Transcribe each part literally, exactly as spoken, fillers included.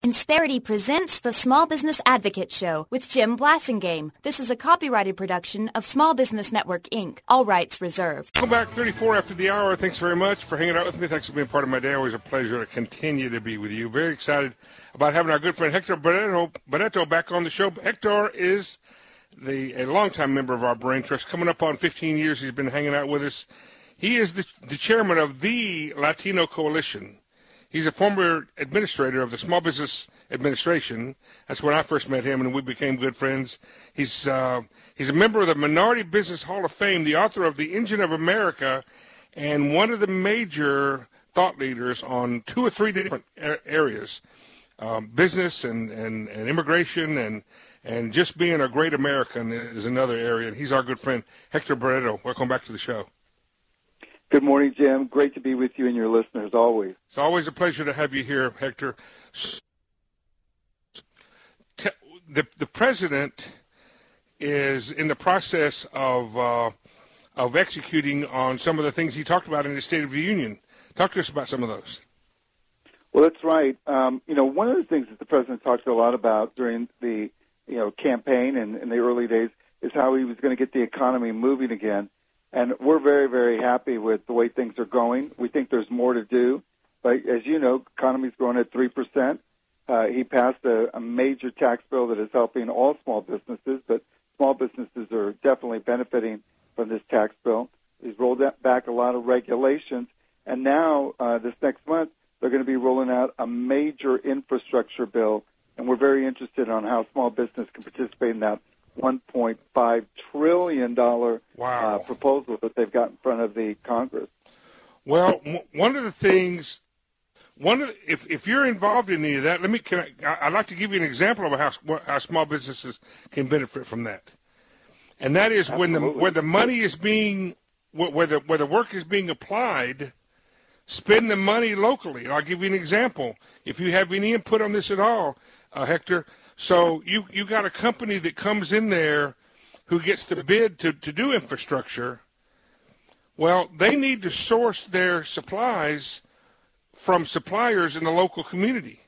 Insperity presents the Small Business Advocate Show with Jim Blasingame. This is a copyrighted production of Small Business Network, Incorporated. All rights reserved. Welcome back, thirty-four after the hour. Thanks very much for hanging out with me. Thanks for being part of my day. Always a pleasure to continue to be with you. Very excited about having our good friend Hector Barreto, Barreto back on the show. Hector is the a longtime member of our Brain Trust. Coming up on fifteen years, he's been hanging out with us. He is the, the chairman of the Latino Coalition. He's a former administrator of the Small Business Administration. That's when I first met him, and we became good friends. He's uh, he's a member of the Minority Business Hall of Fame, the author of The Engine of America, and one of the major thought leaders on two or three different areas, um, business and, and, and immigration, and, and just being a great American is another area. And he's our good friend, Hector Barreto. Welcome back to the show. Good morning, Jim. Great to be with you and your listeners always. It's always a pleasure to have you here, Hector. The, the president is in the process of uh, of executing on some of the things he talked about in the State of the Union. Talk to us about some of those. Well, that's right. Um, you know, one of the things that the president talked a lot about during the you know campaign and in the early days is how he was going to get the economy moving again. And we're very, very happy with the way things are going. We think there's more to do. But as you know, the economy's growing at three percent. Uh, he passed a, a major tax bill that is helping all small businesses, but small businesses are definitely benefiting from this tax bill. He's rolled back a lot of regulations. And now, uh, this next month, they're going to be rolling out a major infrastructure bill. And we're very interested on how small business can participate in that one point five trillion dollars wow. uh, proposal that they've got in front of the Congress. Well, w- one of the things, one of the, if if you're involved in any of that, let me. Can I, I'd like to give you an example of how how small businesses can benefit from that, and that is Absolutely. when the where the money is being where the where the work is being applied, spend the money locally. And I'll give you an example. If you have any input on this at all, uh, Hector. So you, you got a company that comes in there who gets the bid to, to do infrastructure. Well, they need to source their supplies from suppliers in the local community.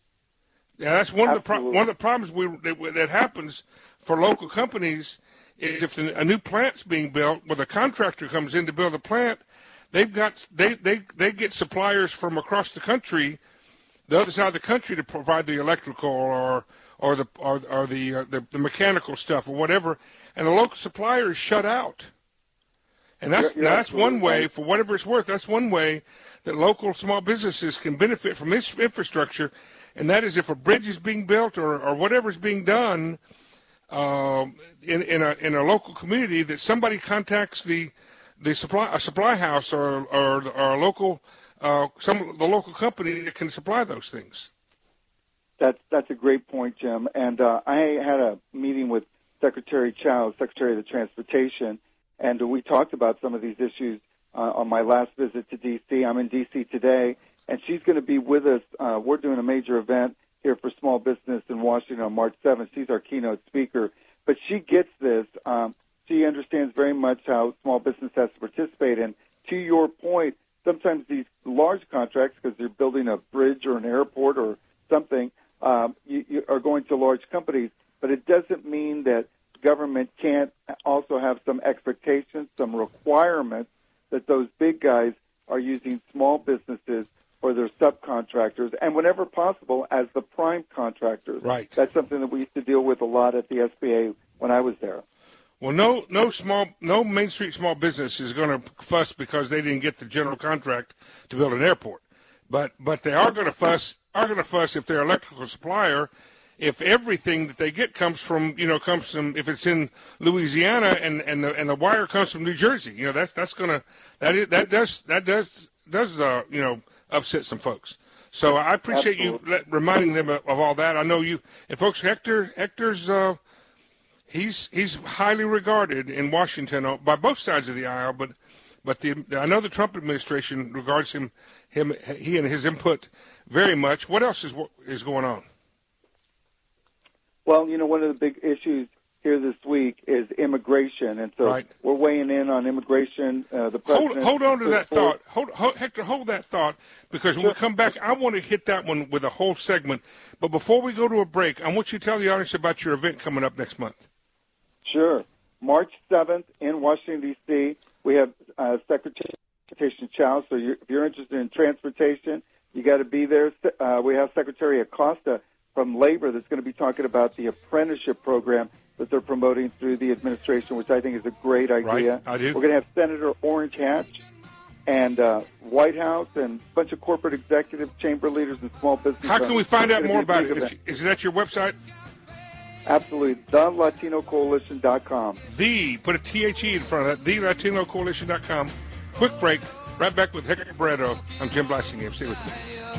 Now, that's one of the pro- one of the problems we, that, that happens for local companies is if the, a new plant's being built, where the contractor comes in to build the plant, they've got they, they, they get suppliers from across the country, the other side of the country, to provide the electrical or or the or, or the, uh, the the mechanical stuff or whatever, and the local supplier is shut out. And that's you're, you're that's one way, right. for whatever it's worth, that's one way that local small businesses can benefit from this infrastructure, and that is if a bridge is being built or, or whatever is being done um, in in a in a local community, that somebody contacts the the supply a supply house or or, or a local uh, some the local company that can supply those things. That's that's a great point, Jim. And uh, I had a meeting with Secretary Chao, Secretary of the Transportation, and we talked about some of these issues uh, on my last visit to D C. I'm in D C today, and she's going to be with us. Uh, we're doing a major event here for small business in Washington on March seventh. She's our keynote speaker. But she gets this. Um, she understands very much how small business has to participate. And to your point, sometimes these large contracts, because they're building a bridge or an airport or something, Um, you, you are going to large companies, but it doesn't mean that government can't also have some expectations, some requirements that those big guys are using small businesses or their subcontractors, and whenever possible, as the prime contractors. Right. That's something that we used to deal with a lot at the S B A when I was there. Well, no, no small, no Main Street small business is going to fuss because they didn't get the general contract to build an airport, but but they are going to fuss. are going to fuss if their electrical supplier, if everything that they get comes from, you know, comes from, if it's in Louisiana and, and the and the wire comes from New Jersey, you know, that's that's going to that is, that does that does does uh, you know upset some folks. So I appreciate Absolutely. you let, reminding them of, of all that. I know you and folks. Hector Hector's uh, he's he's highly regarded in Washington by both sides of the aisle, but. But the, I know the Trump administration regards him, him, he and his input very much. What else is is going on? Well, you know, one of the big issues here this week is immigration, and so right. we're weighing in on immigration. Uh, the hold, president hold on to that forward. thought. Hold, hold, Hector, hold that thought, because when Sure. we come back, I want to hit that one with a whole segment. But before we go to a break, I want you to tell the audience about your event coming up next month. Sure. March seventh in Washington, D C, we have uh, Secretary of Transportation Chao. So you're, if you're interested in transportation, you got to be there. Uh, we have Secretary Acosta from Labor that's going to be talking about the apprenticeship program that they're promoting through the administration, which I think is a great idea. Right, I do. We're going to have Senator Orrin Hatch and uh, White House and a bunch of corporate executives, chamber leaders, and small business How can owners. we find out It's more gonna be a about big it? event. If, is it at your website? Absolutely. the latino coalition dot com. The, put a T H E in front of that, the latino coalition dot com. Quick break. Right back with Hector Barreto. I'm Jim Blasingame. Stay with me.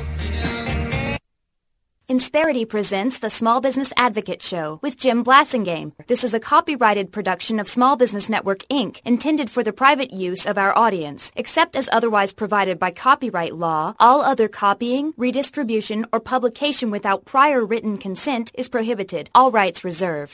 Insperity presents the Small Business Advocate Show with Jim Blasingame. This is a copyrighted production of Small Business Network, Incorporated, intended for the private use of our audience. Except as otherwise provided by copyright law, all other copying, redistribution, or publication without prior written consent is prohibited. All rights reserved.